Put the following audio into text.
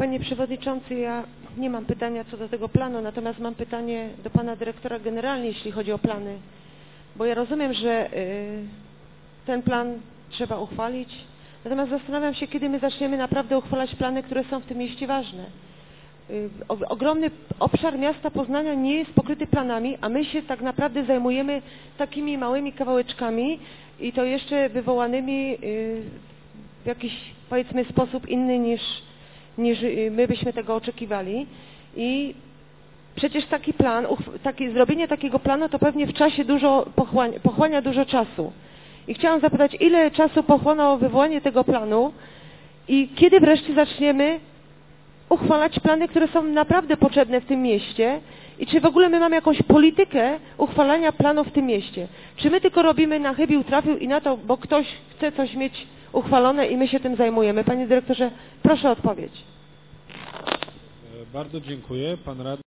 Panie Przewodniczący, ja nie mam pytania co do tego planu, natomiast mam pytanie do Pana Dyrektora generalnie, jeśli chodzi o plany. Bo ja rozumiem, że ten plan trzeba uchwalić, natomiast zastanawiam się, kiedy my zaczniemy naprawdę uchwalać plany, które są w tym mieście ważne. Ogromny obszar miasta Poznania nie jest pokryty planami, a my się tak naprawdę zajmujemy takimi małymi kawałeczkami i to jeszcze wywołanymi w jakiś, powiedzmy, sposób inny niż my byśmy tego oczekiwali. I przecież taki plan, zrobienie takiego planu to pewnie w czasie pochłania dużo czasu. I chciałam zapytać, ile czasu pochłonęło wywołanie tego planu i kiedy wreszcie zaczniemy uchwalać plany, które są naprawdę potrzebne w tym mieście i czy w ogóle my mamy jakąś politykę uchwalania planów w tym mieście. Czy my tylko robimy na chybił trafił i na to, bo ktoś chce coś mieć uchwalone i my się tym zajmujemy. Panie Dyrektorze, proszę o odpowiedź. Bardzo dziękuję. Pan radny.